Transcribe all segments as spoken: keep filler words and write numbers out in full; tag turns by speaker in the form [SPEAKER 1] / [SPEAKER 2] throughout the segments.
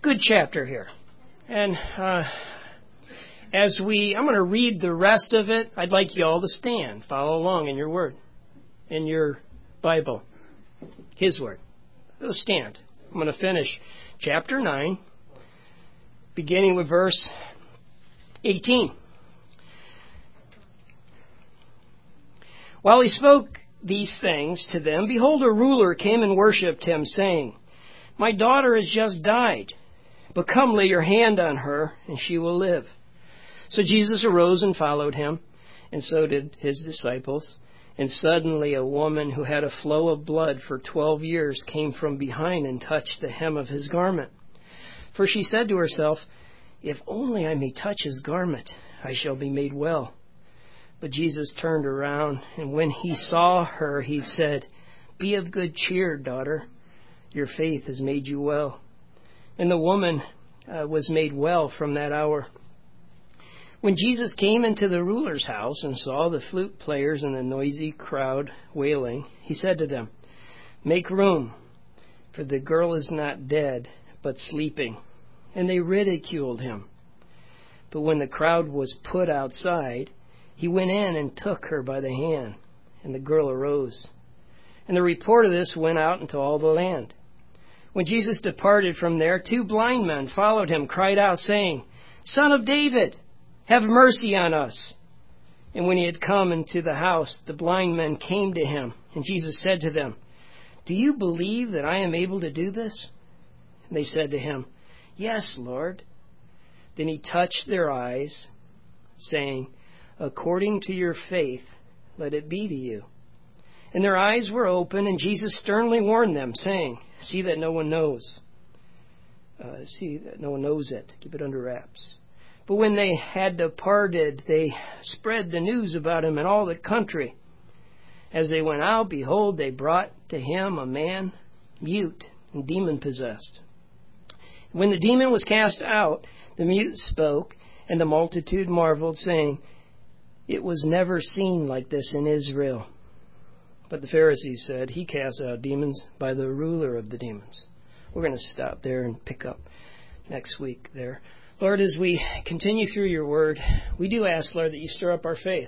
[SPEAKER 1] Good chapter here. And uh, as we, I'm going to read the rest of it. I'd like you all to stand, follow along in your word, in your Bible, His word. Let's stand. I'm going to finish chapter nine, beginning with verse eighteen. While he spoke these things to them, behold, a ruler came and worshipped him, saying, My daughter has just died, but come lay your hand on her, and she will live. So Jesus arose and followed him, and so did his disciples. And suddenly a woman who had a flow of blood for twelve years came from behind and touched the hem of his garment. For she said to herself, If only I may touch his garment, I shall be made well. But Jesus turned around, and when he saw her, he said, Be of good cheer, daughter. Your faith has made you well. And the woman uh, was made well from that hour. When Jesus came into the ruler's house and saw the flute players and the noisy crowd wailing, he said to them, Make room, for the girl is not dead, but sleeping. And they ridiculed him. But when the crowd was put outside, he went in and took her by the hand, and the girl arose. And the report of this went out into all the land. When Jesus departed from there, two blind men followed him, cried out, saying, Son of David, have mercy on us. And when he had come into the house, the blind men came to him, and Jesus said to them, Do you believe that I am able to do this? And they said to him, Yes, Lord. Then he touched their eyes, saying, According to your faith, let it be to you. And their eyes were open, and Jesus sternly warned them, saying, See that no one knows. Uh, see that no one knows it. Keep it under wraps. But when they had departed, they spread the news about him in all the country. As they went out, behold, they brought to him a man mute and demon-possessed. When the demon was cast out, the mute spoke, and the multitude marveled, saying, It was never seen like this in Israel. But the Pharisees said, He casts out demons by the ruler of the demons. We're going to stop there and pick up next week there. Lord, as we continue through your word, we do ask, Lord, that you stir up our faith.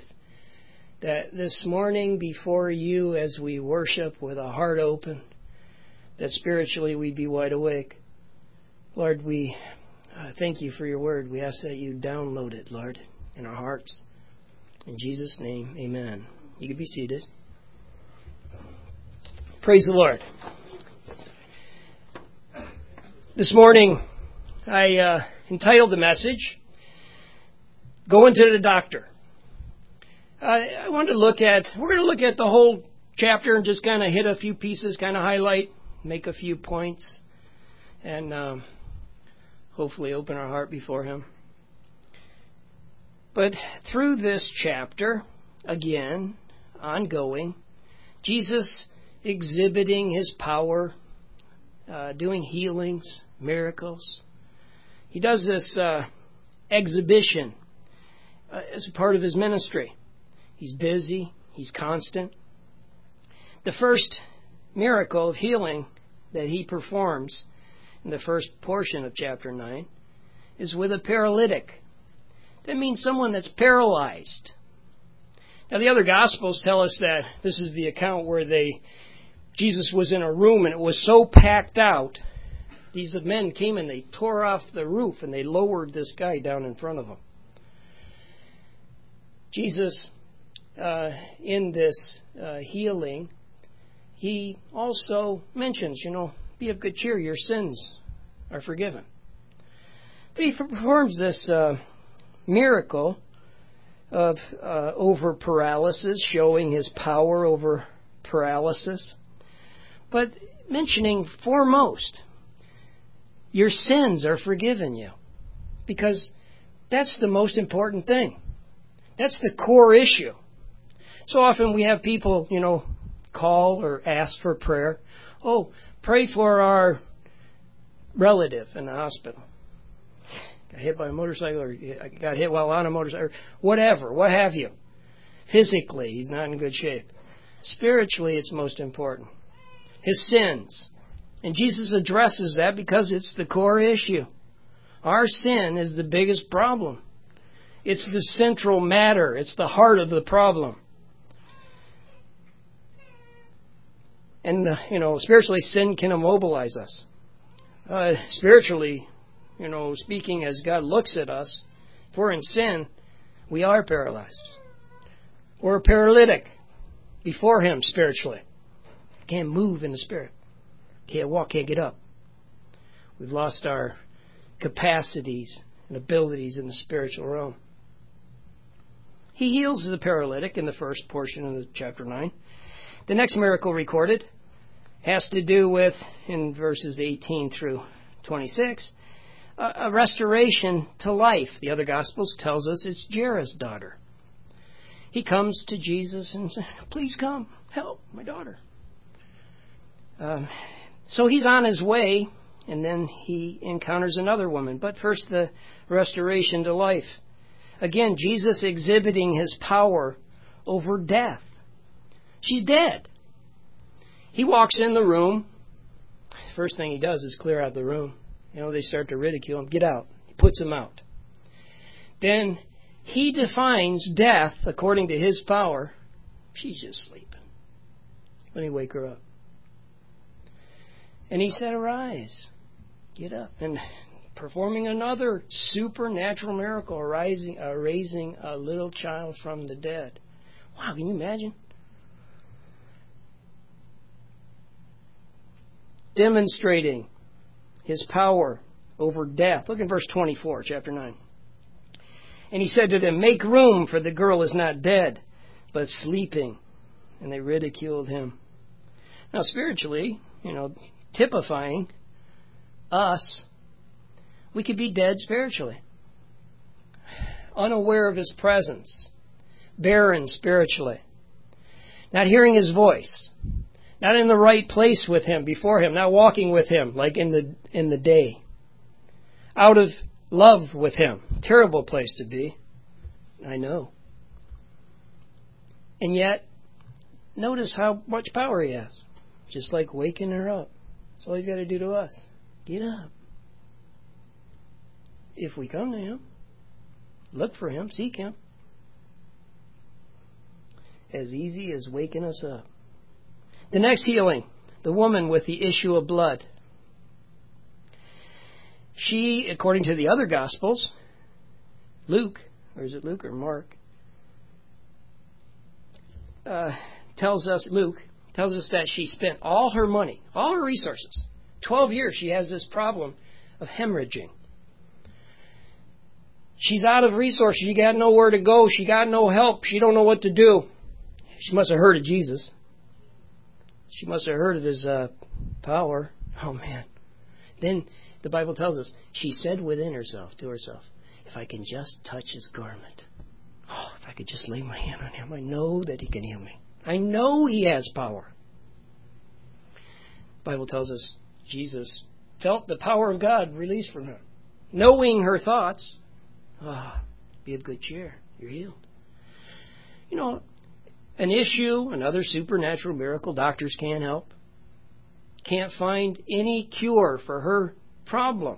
[SPEAKER 1] That this morning before you, as we worship with a heart open, that spiritually we'd be wide awake. Lord, we uh, thank you for your word. We ask that you download it, Lord, in our hearts. In Jesus' name, amen. You can be seated. Praise the Lord. This morning, I uh, entitled the message, Going to the Doctor. Uh, I wanted to look at, we're going to look at the whole chapter and just kind of hit a few pieces, kind of highlight, make a few points, and um, hopefully open our heart before Him. But through this chapter, again, ongoing, Jesus exhibiting His power, uh, doing healings, miracles. He does this uh, exhibition uh, as a part of His ministry. He's busy. He's constant. The first miracle of healing that He performs in the first portion of chapter nine is with a paralytic. That means someone that's paralyzed. Now, the other Gospels tell us that this is the account where they, Jesus was in a room and it was so packed out, these men came and they tore off the roof and they lowered this guy down in front of them. Jesus, uh, in this uh, healing, He also mentions, you know, be of good cheer, your sins are forgiven. But He performs this uh, miracle of uh, over paralysis, showing His power over paralysis, but mentioning foremost, your sins are forgiven you, because that's the most important thing. That's the core issue. So often we have people, you know, call or ask for prayer. Oh, pray for our relative in the hospital. Got hit by a motorcycle, or got hit while on a motorcycle, or whatever, what have you. Physically, he's not in good shape. Spiritually, it's most important. His sins. And Jesus addresses that because it's the core issue. Our sin is the biggest problem. It's the central matter. It's the heart of the problem. And, uh, you know, spiritually, sin can immobilize us. Uh, spiritually, you know, speaking as God looks at us, if we're in sin, we are paralyzed. We're a paralytic before Him spiritually. Can't move in the Spirit. Can't walk, can't get up. We've lost our capacities and abilities in the spiritual realm. He heals the paralytic in the first portion of the chapter nine. The next miracle recorded has to do with, in verses eighteen through twenty-six, a, a restoration to life. The other Gospels tells us it's Jairus' daughter. He comes to Jesus and says, please come, help my daughter. Um, so he's on his way, and then he encounters another woman. But first, the restoration to life. Again, Jesus exhibiting His power over death. She's dead. He walks in the room. First thing he does is clear out the room. You know, they start to ridicule him. Get out. He puts them out. Then He defines death according to His power. She's just sleeping. Let me wake her up. And He said, arise. Get up. And performing another supernatural miracle, raising, uh, raising a little child from the dead. Wow, can you imagine? Demonstrating His power over death. Look in verse twenty-four, chapter nine. And He said to them, make room, for the girl is not dead, but sleeping. And they ridiculed Him. Now, spiritually, you know, typifying us, we could be dead spiritually. Unaware of His presence. Barren spiritually. Not hearing His voice. Not in the right place with Him, before Him, not walking with Him like in the in the day. Out of love with Him. Terrible place to be. I know. And yet, notice how much power He has. Just like waking her up. That's all He's got to do to us. Get up. If we come to Him, look for Him, seek Him. As easy as waking us up. The next healing, the woman with the issue of blood. She, according to the other Gospels, Luke, or is it Luke or Mark, uh, tells us, Luke, tells us that she spent all her money, all her resources. Twelve years she has this problem of hemorrhaging. She's out of resources. She got nowhere to go. She got no help. She don't know what to do. She must have heard of Jesus. She must have heard of His uh, power. Oh, man. Then the Bible tells us, she said within herself, to herself, if I can just touch His garment. Oh, if I could just lay my hand on Him, I know that He can heal me. I know He has power. The Bible tells us Jesus felt the power of God released from her. Knowing her thoughts, ah, oh, be of good cheer. You're healed. You know, an issue, another supernatural miracle, doctors can't help. Can't find any cure for her problem.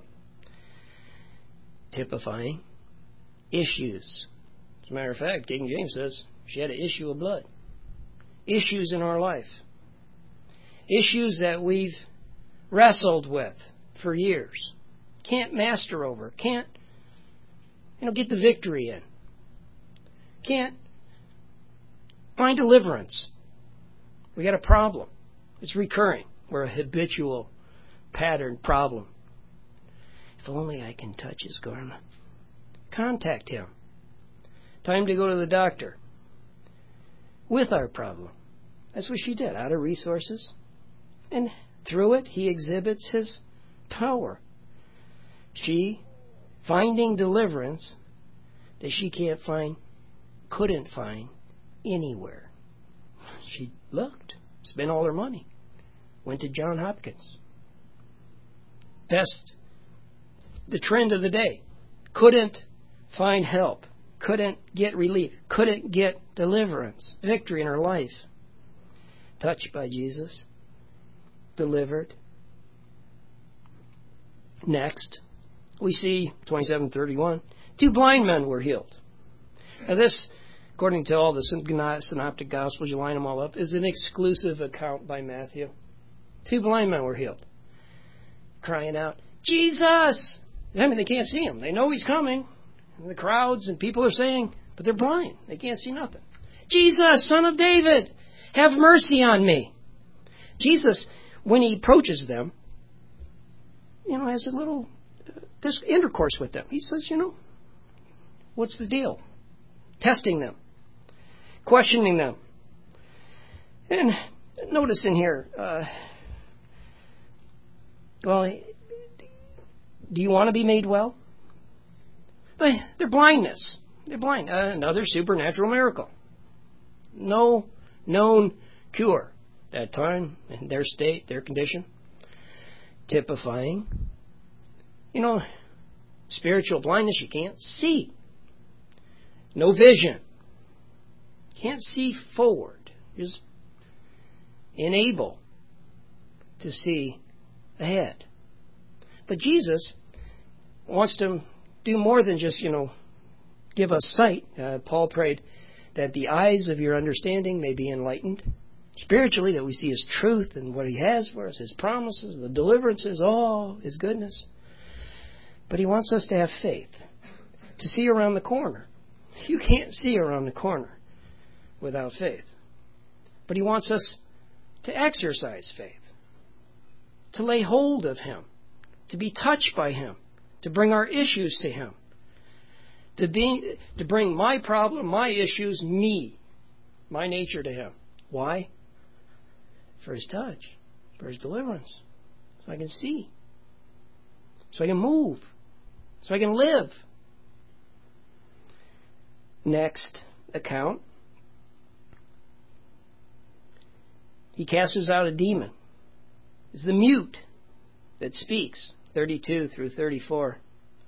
[SPEAKER 1] Typifying issues. As a matter of fact, King James says she had an issue of blood. Issues in our life. Issues that we've wrestled with for years. Can't master over. Can't, you know, get the victory in. Can't find deliverance. We got a problem. It's recurring. We're a habitual pattern problem. If only I can touch His garment. Contact Him. Time to go to the doctor. With our problem. That's what she did, out of resources. And through it, He exhibits His power. She, finding deliverance that she can't find, couldn't find anywhere. She looked, spent all her money, went to Johns Hopkins. Best, the trend of the day. Couldn't find help, couldn't get relief, couldn't get deliverance, victory in her life. Touched by Jesus, delivered, Next, we see twenty-seven thirty-one, two blind men were healed. Now this, according to all the synoptic gospels, you line them all up, is an exclusive account by Matthew. Two blind men were healed, crying out, Jesus! I mean, they can't see him. They know he's coming. And the crowds and people are saying, but they're blind. They can't see nothing. Jesus, Son of David, have mercy on me. Jesus, when he approaches them, you know, has a little uh, this intercourse with them. He says, you know, what's the deal? Testing them, questioning them. And notice in here, uh, well, do you want to be made well? But their blindness. They're blind. Uh, another supernatural miracle. No known cure. That time, in their state, their condition. Typifying, you know, spiritual blindness, you can't see. No vision. Can't see forward. You're just unable to see ahead. But Jesus wants to do more than just, you know, give us sight. Uh, Paul prayed that the eyes of your understanding may be enlightened. Spiritually, that we see His truth and what He has for us, His promises, the deliverances, all His goodness. But He wants us to have faith, to see around the corner. You can't see around the corner without faith. But He wants us to exercise faith, to lay hold of Him, to be touched by Him, to bring our issues to Him, to be to bring my problem, my issues, me, my nature to Him. Why? For His touch, for His deliverance, so I can see, so I can move, so I can live. Next account, He casts out a demon. It's the mute that speaks, thirty-two through thirty-four.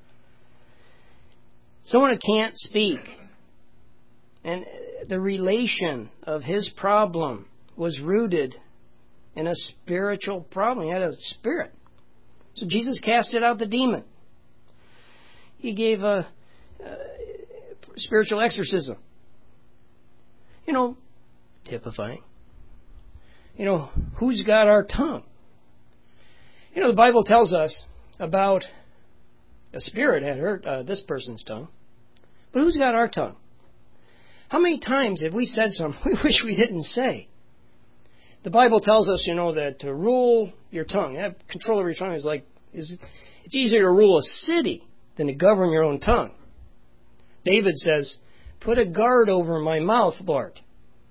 [SPEAKER 1] Someone who can't speak. And the relation of his problem was rooted in a spiritual problem. He had a spirit. So Jesus casted out the demon. He gave a, a spiritual exorcism. You know, typifying. You know, who's got our tongue? You know, the Bible tells us about a spirit had hurt uh, this person's tongue. But who's got our tongue? How many times have we said something we wish we didn't say? The Bible tells us, you know, that to rule your tongue, have control over your tongue is like, is it's easier to rule a city than to govern your own tongue. David says, put a guard over my mouth, Lord.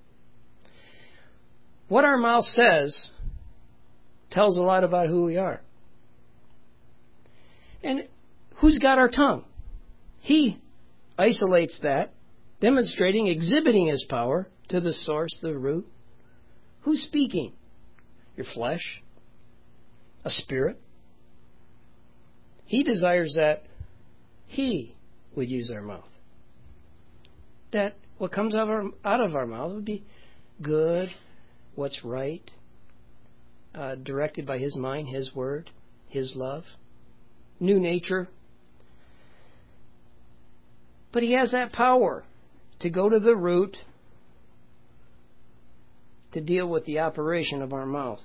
[SPEAKER 1] What our mouth says tells a lot about who we are. And who's got our tongue? He isolates that, demonstrating, exhibiting His power to the source, the root. Who's speaking? Your flesh? A spirit? He desires that He would use our mouth. That what comes out of our, out of our mouth would be good, what's right, uh, directed by His mind, His word, His love, new nature. But He has that power to go to the root, to deal with the operation of our mouth.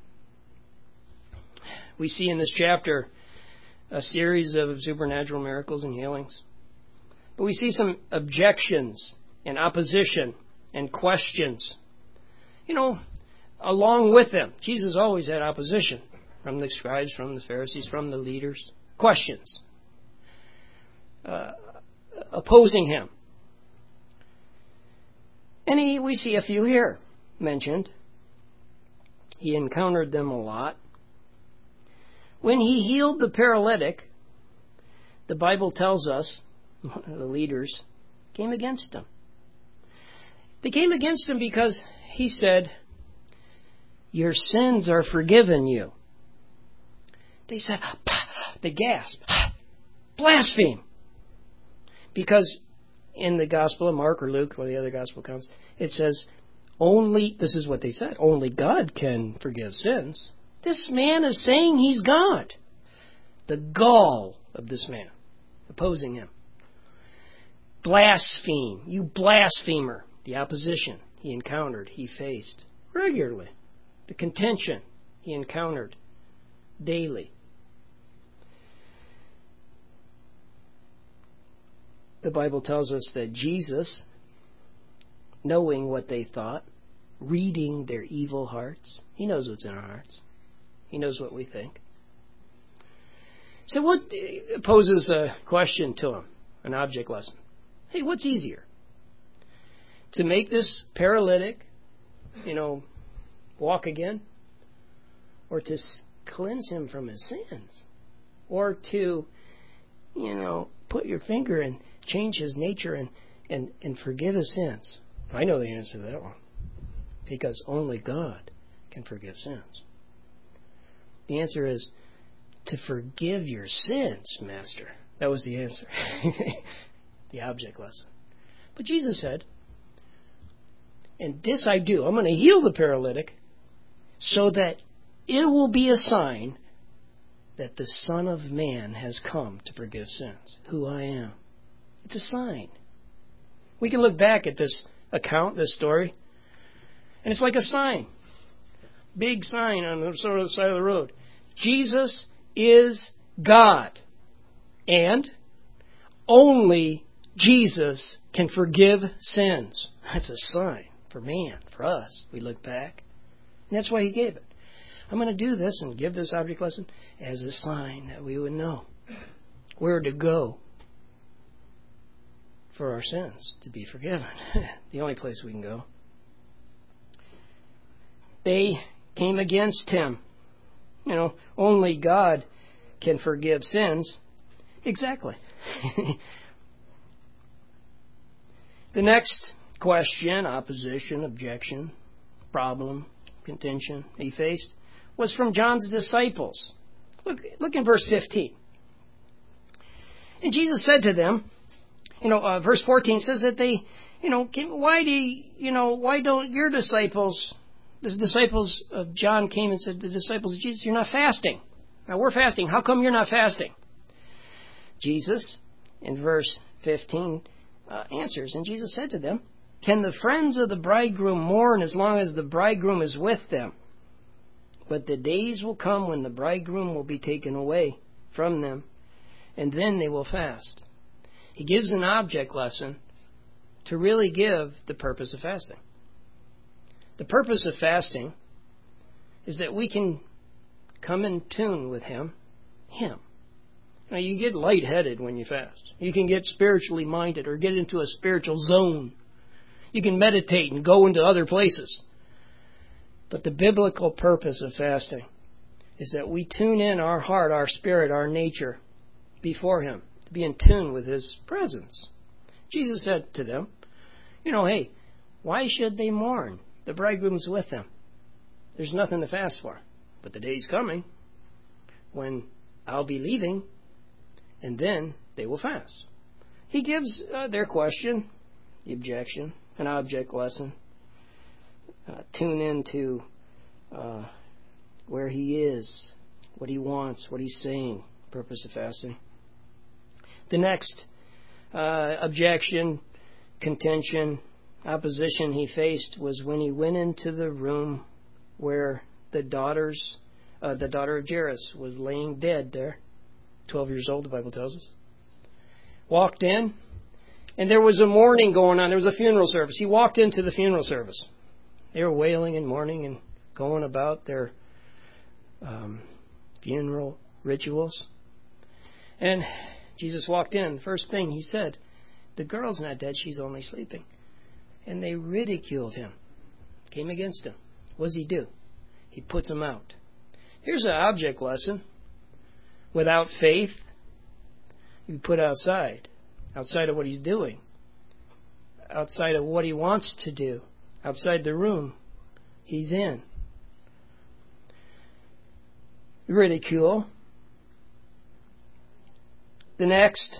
[SPEAKER 1] We see in this chapter a series of supernatural miracles and healings. But we see some objections and opposition and questions. You know, along with them, Jesus always had opposition from the scribes, from the Pharisees, from the leaders. Questions. Uh, opposing Him. And he, we see a few here mentioned. He encountered them a lot. When He healed the paralytic, the Bible tells us, the leaders came against Him. They came against Him because He said, your sins are forgiven you. They said, they gasped, blaspheme. Because in the Gospel of Mark or Luke, or the other Gospel accounts, it says, only, this is what they said, only God can forgive sins. This man is saying he's God. The gall of this man opposing him. Blaspheme. You blasphemer. The opposition he encountered, he faced regularly. The contention he encountered daily. The Bible tells us that Jesus, knowing what they thought, reading their evil hearts, he knows what's in our hearts. He knows what we think. So what poses a question to him, an object lesson? Hey, what's easier? To make this paralytic, you know, walk again? Or to cleanse him from his sins? Or to, you know, put your finger and change his nature and, and, and forgive his sins? I know the answer to that one. Because only God can forgive sins. The answer is to forgive your sins, Master. That was the answer. The object lesson. But Jesus said, and this I do, I'm going to heal the paralytic so that it will be a sign that the Son of Man has come to forgive sins. Who I am. It's a sign. We can look back at this account, this story, and it's like a sign. Big sign on the sort of side of the road. Jesus is God. And only Jesus can forgive sins. That's a sign for man, for us. We look back. And that's why he gave it. I'm going to do this and give this object lesson as a sign that we would know where to go for our sins to be forgiven. The only place we can go. They came against him. You know, only God can forgive sins. Exactly. The next question, opposition, objection, problem, contention he faced was from John's disciples. Look, look in verse fifteen. And Jesus said to them, you know, uh, verse fourteen says that they, you know, why do you, you know, why don't your disciples, the disciples of John came and said, the disciples of Jesus, you're not fasting. Now we're fasting. How come you're not fasting? Jesus, in verse fifteen, uh, answers, and Jesus said to them, can the friends of the bridegroom mourn as long as the bridegroom is with them? But the days will come when the bridegroom will be taken away from them, and then they will fast. He gives an object lesson to really give the purpose of fasting. The purpose of fasting is that we can come in tune with Him, Him. Now, you get lightheaded when you fast. You can get spiritually minded or get into a spiritual zone. You can meditate and go into other places. But the biblical purpose of fasting is that we tune in our heart, our spirit, our nature before Him, to be in tune with His presence. Jesus said to them, you know, hey, why should they mourn? The bridegroom's with them. There's nothing to fast for. But the day's coming when I'll be leaving, and then they will fast. He gives uh, their question, the objection, an object lesson. Uh, tune into uh, where He is, what He wants, what He's saying, purpose of fasting. The next uh, objection, contention, opposition he faced was when he went into the room where the daughters, uh, the daughter of Jairus was laying dead there, twelve years old, the Bible tells us. Walked in, and there was a mourning going on. There was a funeral service. He walked into the funeral service. They were wailing and mourning and going about their um, funeral rituals. And Jesus walked in. First thing he said, the girl's not dead, she's only sleeping. And they ridiculed him, came against him. What does he do? He puts them out. Here's an object lesson. Without faith, you put outside, outside of what he's doing, outside of what he wants to do, outside the room he's in. Ridicule. The next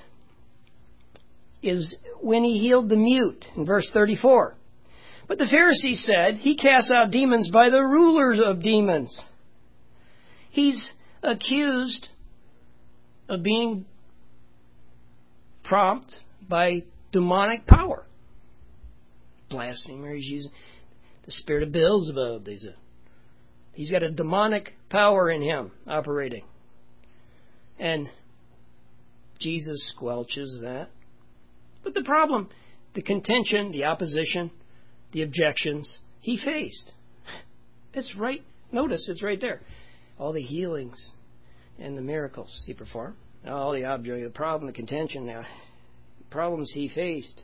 [SPEAKER 1] is when he healed the mute in verse thirty-four. But the Pharisees said, he casts out demons by the rulers of demons. He's accused of being prompted by demonic power. Blasphemer, he's using the spirit of Beelzebub. He's, a, he's got a demonic power in him operating. And Jesus squelches that. But the problem, the contention, the opposition, the objections he faced. It's right, notice it's right there. All the healings and the miracles he performed. All the object, the problem, the contention, the problems he faced.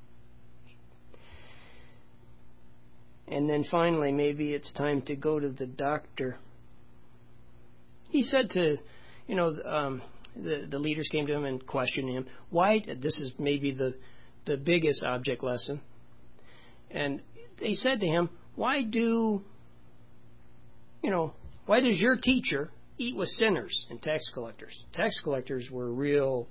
[SPEAKER 1] And then finally, maybe it's time to go to the doctor. He said to, you know, um, the, the leaders came to him and questioned him. Why, this is maybe the, the biggest object lesson. And they said to him, why do, you know, why does your teacher eat with sinners and tax collectors? Tax collectors were real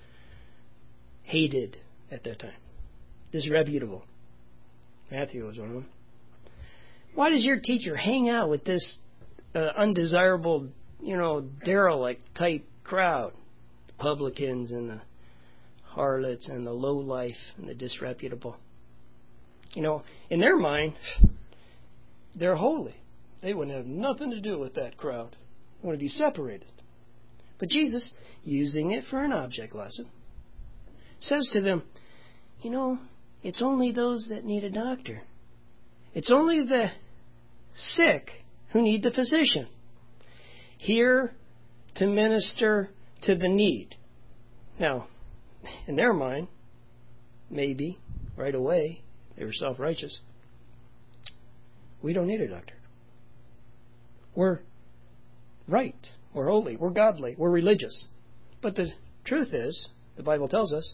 [SPEAKER 1] hated at that time. Disreputable. Matthew was one of them. Why does your teacher hang out with this uh, undesirable, you know, derelict type crowd? The publicans and the harlots and the lowlife and the disreputable. You know, in their mind, they're holy. They wouldn't have nothing to do with that crowd. They want to be separated. But Jesus, using it for an object lesson, says to them, you know, it's only those that need a doctor. It's only the sick who need the physician. Here to minister to the need. Now, in their mind, maybe, right away, they were self-righteous. We don't need a doctor. We're right. We're holy. We're godly. We're religious. But the truth is, the Bible tells us,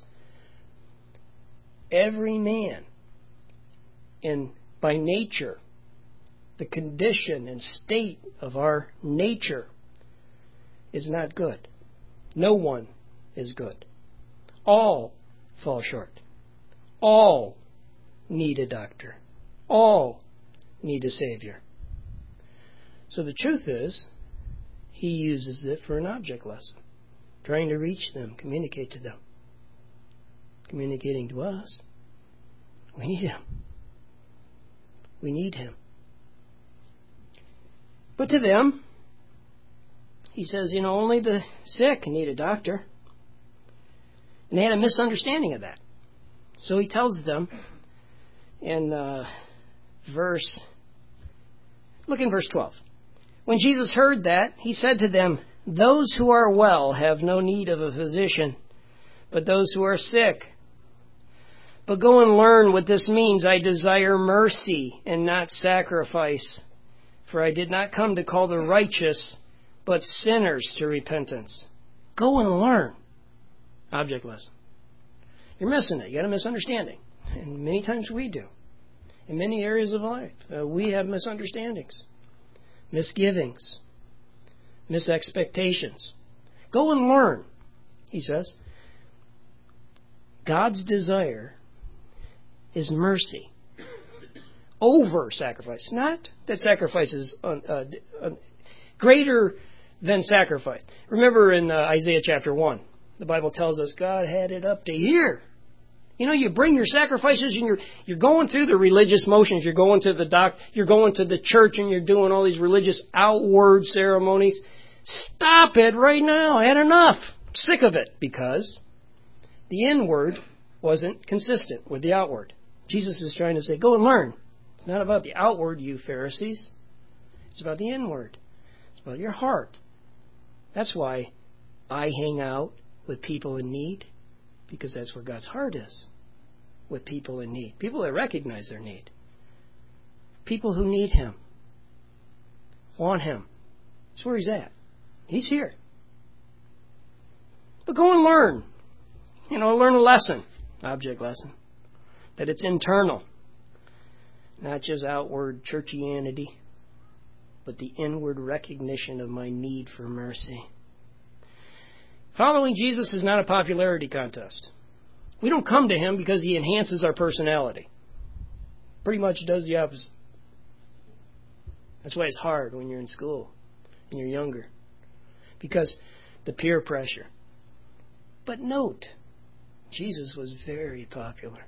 [SPEAKER 1] every man, in by nature, the condition and state of our nature is not good. No one is good. All fall short. All need a doctor. All need a Savior. So the truth is, he uses it for an object lesson, trying to reach them, communicate to them. Communicating to us, we need him. We need him. But to them, he says, you know, only the sick need a doctor. And they had a misunderstanding of that. So he tells them in uh, verse, look in verse twelve. When Jesus heard that, he said to them, those who are well have no need of a physician, but those who are sick. But go and learn what this means. I desire mercy and not sacrifice. For I did not come to call the righteous, but sinners to repentance. Go and learn. Object lesson. You're missing it. You got a misunderstanding. And many times we do. In many areas of life, uh, we have misunderstandings, misgivings, misexpectations. Go and learn, he says. God's desire is mercy over sacrifice. Not that sacrifice is un, uh, uh, greater than sacrifice. Remember in uh, Isaiah chapter one, the Bible tells us God had it up to here. You know, you bring your sacrifices and you're you're going through the religious motions. You're going to the doc, you're going to the church and you're doing all these religious outward ceremonies. Stop it right now. I had enough. I'm sick of it because the inward wasn't consistent with the outward. Jesus is trying to say, go and learn. It's not about the outward, you Pharisees. It's about the inward. It's about your heart. That's why I hang out with people in need, because that's where God's heart is, with people in need. People that recognize their need. People who need him. Want him. That's where he's at. He's here. But go and learn. You know, learn a lesson. Object lesson. That it's internal. Not just outward churchianity, but the inward recognition of my need for mercy. Following Jesus is not a popularity contest. We don't come to him because he enhances our personality. Pretty much does the opposite. That's why it's hard when you're in school and you're younger. Because the peer pressure, But note, Jesus was very popular.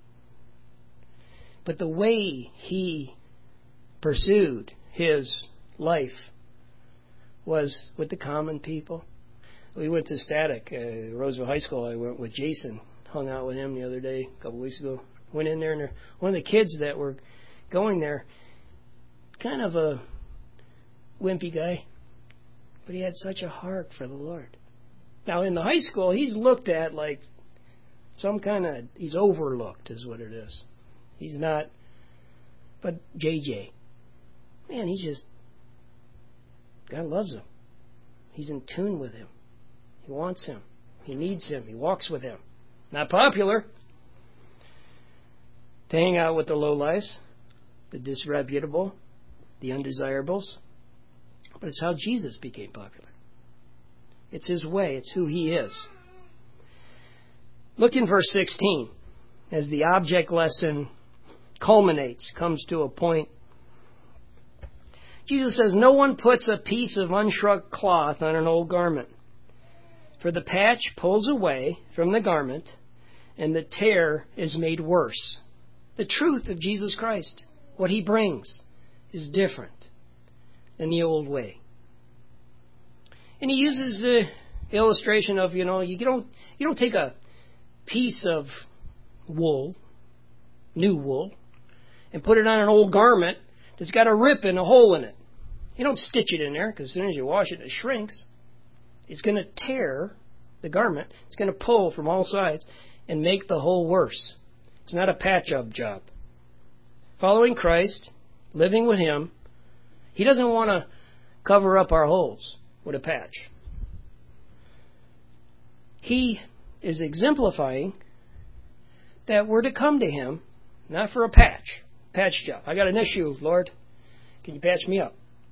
[SPEAKER 1] But the way he pursued his life was with the common people. We went to Static, uh, Roseville High School. I went with Jason, hung out with him the other day, a couple weeks ago. Went in there, and there, one of the kids that were going there, kind of a wimpy guy, but he had such a heart for the Lord. Now, in the high school, he's looked at like some kind of, he's overlooked is what it is. He's not, but J J, man, he's just, God loves him. He's in tune with him. He wants him. He needs him. He walks with him. Not popular. To hang out with the lowlifes, the disreputable, the undesirables. But it's how Jesus became popular. It's his way. It's who he is. Look in verse sixteen. As the object lesson culminates, comes to a point. Jesus says, no one puts a piece of unshrunk cloth on an old garment. For the patch pulls away from the garment, and the tear is made worse. The truth of Jesus Christ, what he brings, is different than the old way. And he uses the illustration of, you know, you don't you don't take a piece of wool, new wool, and put it on an old garment that's got a rip and a hole in it. You don't stitch it in there, because as soon as you wash it, it shrinks. It's going to tear the garment. It's going to pull from all sides and make the hole worse. It's not a patch-up job. Following Christ, living with him, he doesn't want to cover up our holes with a patch. He is exemplifying that we're to come to him, not for a patch, patch job. I got an issue, Lord. Can you patch me up?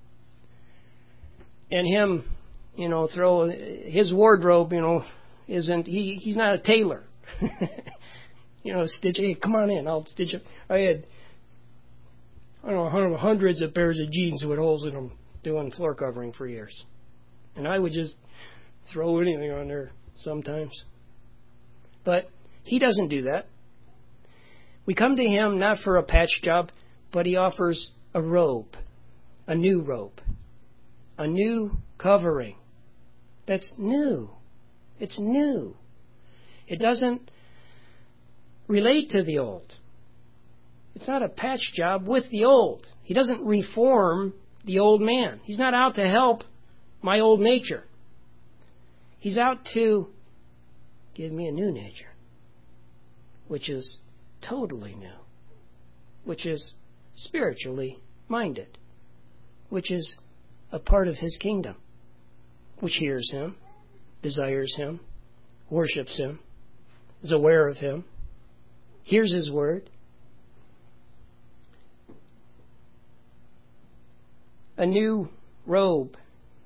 [SPEAKER 1] And him, you know, throw his wardrobe, you know, isn't, he, he's not a tailor. You know, stitch, hey, come on in, I'll stitch it. I had, I don't know, hundreds of pairs of jeans with holes in them doing floor covering for years. And I would just throw anything on there sometimes. But he doesn't do that. We come to him not for a patch job, but he offers a robe, a new robe, a new covering that's new. It's new. It doesn't relate to the old. It's not a patch job with the old. He doesn't reform the old man. He's not out to help my old nature. He's out to give me a new nature, which is totally new, which is spiritually minded, which is a part of his kingdom, which hears him, desires him, worships him, is aware of him, hears his word. A new robe.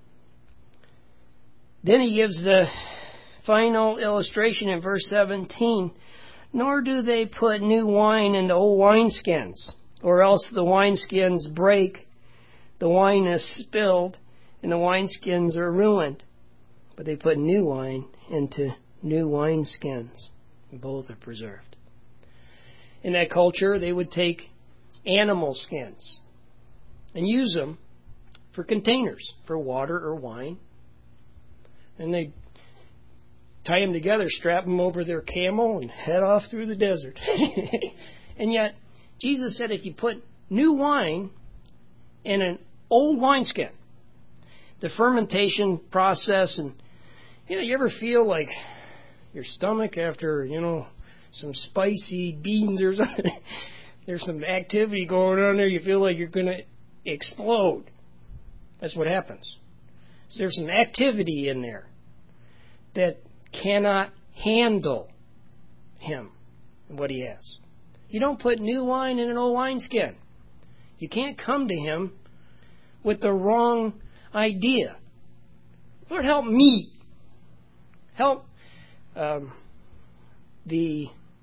[SPEAKER 1] Then he gives the final illustration in verse seventeen. Nor do they put new wine into old wineskins, or else the wineskins break, the wine is spilled, and the wineskins are ruined. But they put new wine into new wineskins, and both are preserved. In that culture, they would take animal skins and use them for containers, for water or wine. And they'd tie them together, strap them over their camel, and head off through the desert. And yet, Jesus said if you put new wine in an old wineskin, the fermentation process, and you know, you ever feel like your stomach after, you know, some spicy beans or something, there's some activity going on there, you feel like you're going to explode. That's what happens. So there's some activity in there that cannot handle him and what he has. You don't put new wine in an old wineskin. You can't come to him with the wrong idea. Lord, help me. Help um, the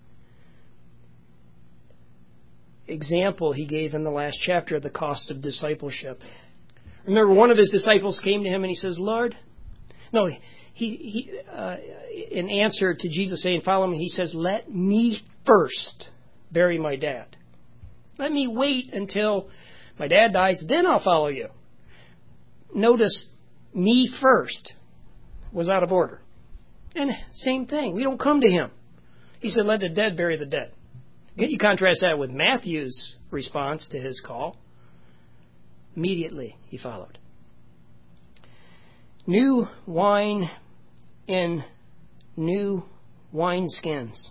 [SPEAKER 1] example he gave in the last chapter of the cost of discipleship. Remember, one of his disciples came to him and he says, Lord, No, he, he uh, in answer to Jesus saying, follow me, he says, let me first bury my dad. Let me wait until my dad dies, then I'll follow you. Notice, me first was out of order. And same thing, we don't come to him. He said, let the dead bury the dead. You contrast that with Matthew's response to his call. Immediately he followed. New wine in new wineskins.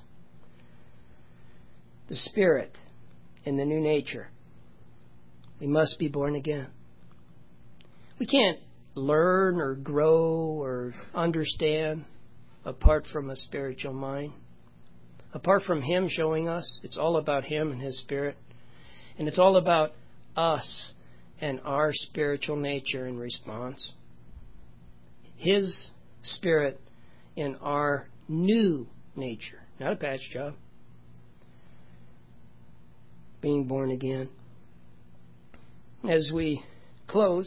[SPEAKER 1] The Spirit in the new nature. We must be born again. We can't learn or grow or understand apart from a spiritual mind. Apart from Him showing us, it's all about Him and His Spirit. And it's all about us and our spiritual nature in response. His Spirit in our new nature. Not a patch job. Being born again. As we close,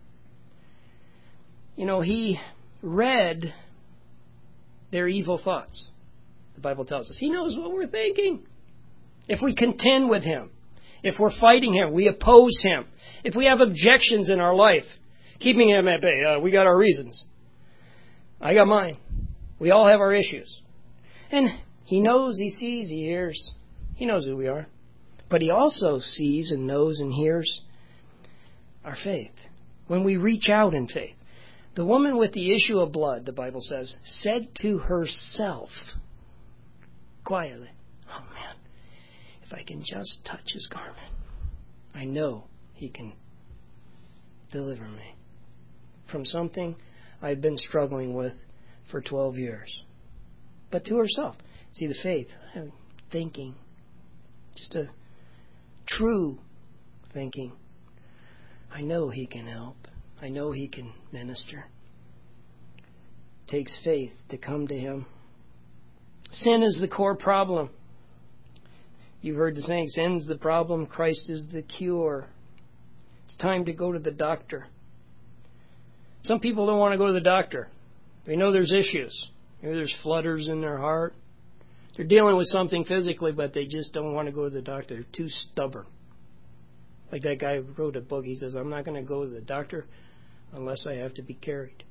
[SPEAKER 1] you know, He read their evil thoughts. The Bible tells us. He knows what we're thinking. If we contend with Him, if we're fighting Him, we oppose Him, if we have objections in our life, keeping Him at bay, uh, we got our reasons. I got mine. We all have our issues. And He knows, He sees, He hears. He knows who we are. But He also sees and knows and hears our faith. When we reach out in faith. The woman with the issue of blood, the Bible says, said to herself, quietly, oh man, if I can just touch His garment, I know He can deliver me from something I've been struggling with for twelve years. But to herself, see the faith, thinking, just a true thinking. I know He can help. I know He can minister. It takes faith to come to Him. Sin is the core problem. You've heard the saying, sin's the problem, Christ is the cure. It's time to go to the doctor. Some people don't want to go to the doctor. They know there's issues. Maybe there's flutters in their heart. They're dealing with something physically, but they just don't want to go to the doctor. They're too stubborn. Like that guy who wrote a book, he says, I'm not going to go to the doctor unless I have to be carried.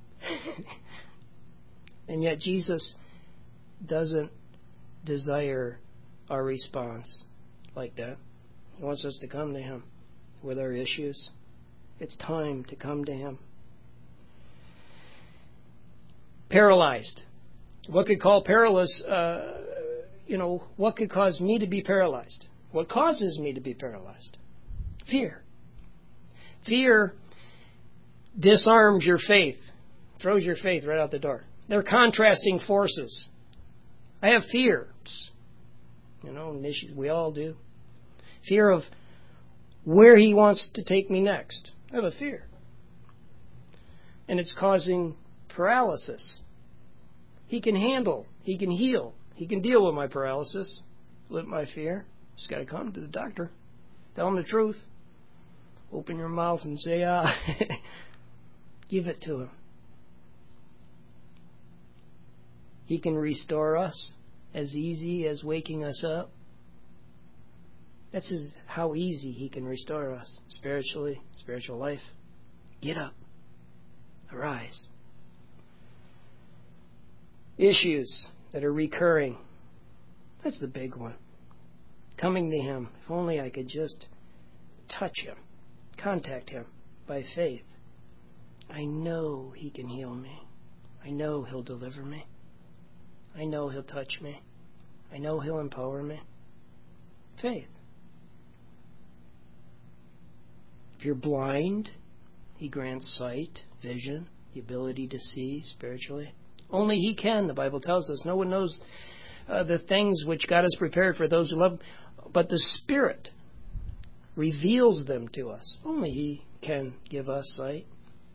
[SPEAKER 1] And yet Jesus doesn't desire our response like that. He wants us to come to Him with our issues. It's time to come to Him. Paralyzed. What could call perilous, uh, you know, what could cause me to be paralyzed? What causes me to be paralyzed? Fear. Fear disarms your faith, throws your faith right out the door. They're contrasting forces. I have fear. You know, we all do. Fear of where He wants to take me next. I have a fear. And it's causing paralysis. He can handle, He can heal, He can deal with my paralysis, with my fear. Just got to come to the doctor. Tell him the truth. Open your mouth and say, ah. Give it to Him. He can restore us as easy as waking us up. That's his, how easy He can restore us spiritually, spiritual life. Get up. Arise. Issues that are recurring. That's the big one. Coming to Him. If only I could just touch Him. Contact Him by faith. I know He can heal me. I know He'll deliver me. I know He'll touch me. I know He'll empower me. Faith. If you're blind, He grants sight, vision, the ability to see spiritually. Only He can, the Bible tells us. No one knows uh, the things which God has prepared for those who love Him, but the Spirit reveals them to us. Only He can give us sight.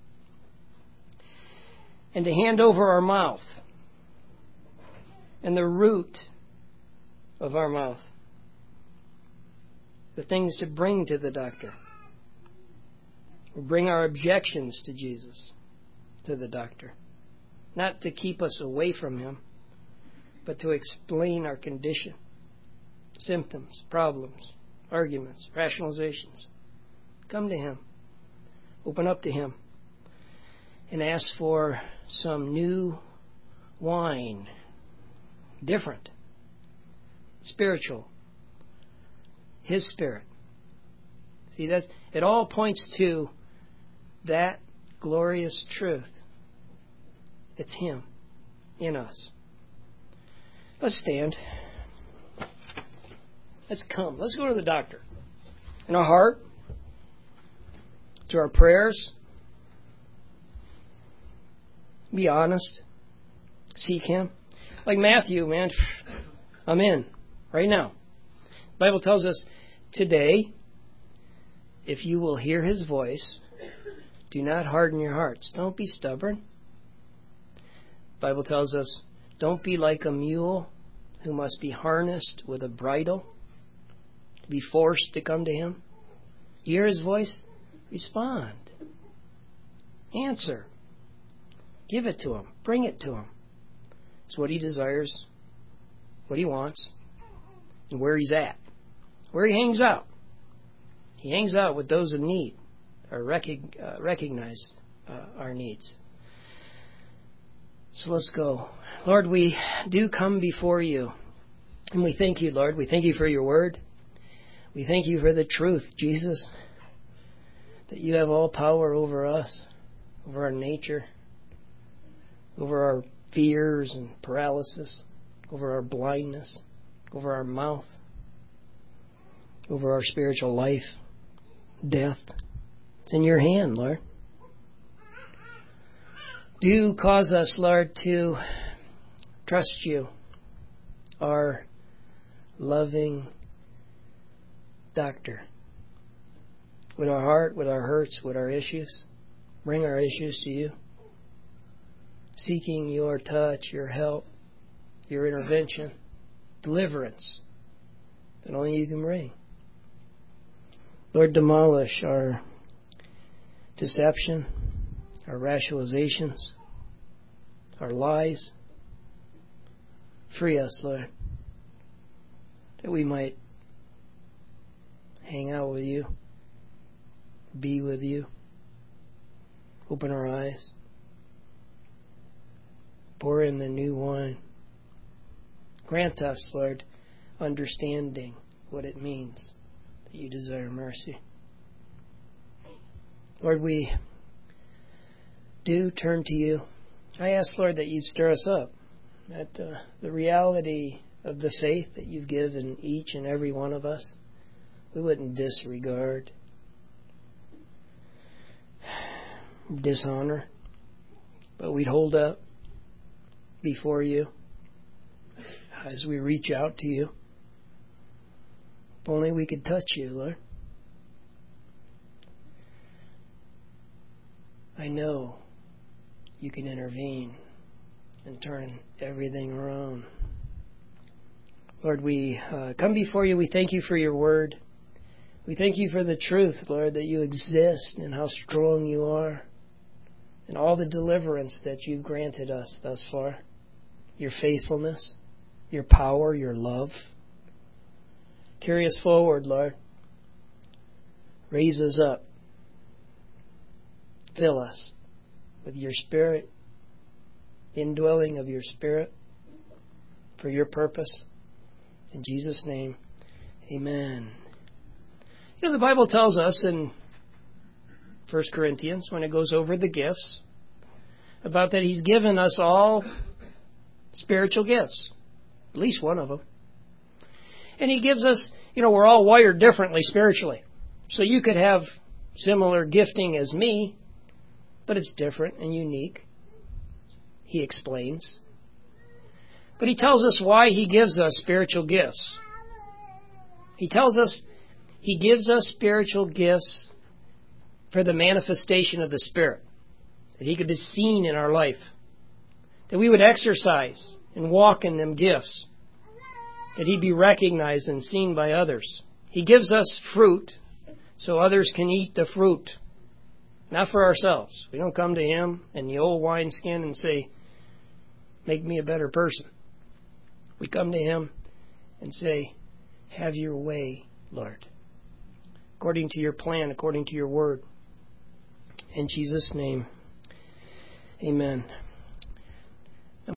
[SPEAKER 1] And to hand over our mouth and the root of our mouth. The things to bring to the doctor. We bring our objections to Jesus, to the doctor. not to keep us away from Him, but to explain our condition, symptoms, problems, arguments, rationalizations. Come to Him. Open up to Him and ask for some new wine, different, spiritual, His Spirit. See, that it all points to that glorious truth. It's Him in us. Let's stand. Let's come. Let's go to the doctor. In our heart, through our prayers, be honest. Seek Him. Like Matthew, man, I'm in right now. The Bible tells us today, if you will hear His voice, do not harden your hearts. Don't be stubborn. The Bible tells us, don't be like a mule who must be harnessed with a bridle, to be forced to come to Him. You hear His voice? Respond. Answer. Give it to Him. Bring it to Him. It's what He desires, what He wants, and where He's at, where He hangs out. He hangs out with those in need, or recog- uh, recognize uh, our needs. So let's go. Lord, we do come before You, and we thank You, Lord. We thank You for Your word. We thank You for the truth, Jesus, that You have all power over us, over our nature, over our fears and paralysis, over our blindness, over our mouth, over our spiritual life, death. It's in Your hand, Lord. Do cause us, Lord, to trust You, our loving doctor, with our heart, with our hurts, with our issues. Bring our issues to You, seeking Your touch, Your help, Your intervention, deliverance that only You can bring. Lord, demolish our deception, our rationalizations, our lies. Free us, Lord, that we might hang out with You, be with You. Open our eyes. Pour in the new wine. Grant us, Lord, understanding what it means that You desire mercy. Lord, we do turn to You. I ask, Lord, that You stir us up, that uh, the reality of the faith that You've given each and every one of us, we wouldn't disregard, dishonor, but we'd hold up before You as we reach out to You. If only we could touch You, Lord. I know You can intervene and turn everything around. Lord, we uh, come before You. We thank You for Your word. We thank You for the truth, Lord, that You exist and how strong You are, and all the deliverance that You've granted us thus far. Your faithfulness, Your power, Your love. Carry us forward, Lord. Raise us up. Fill us with Your Spirit, indwelling of Your Spirit for Your purpose. In Jesus' name, amen. You know, the Bible tells us in First Corinthians, when it goes over the gifts, about that He's given us all spiritual gifts, at least one of them. And He gives us, you know, we're all wired differently spiritually. So you could have similar gifting as me, but it's different and unique. He explains. But He tells us why He gives us spiritual gifts. He tells us He gives us spiritual gifts for the manifestation of the Spirit, that He could be seen in our life, that we would exercise and walk in them gifts, that He'd be recognized and seen by others. He gives us fruit so others can eat the fruit, not for ourselves. We don't come to Him in the old wineskin and say, Make me a better person. We come to Him and say, have your way, Lord, according to your plan, according to your word. In Jesus' name, amen.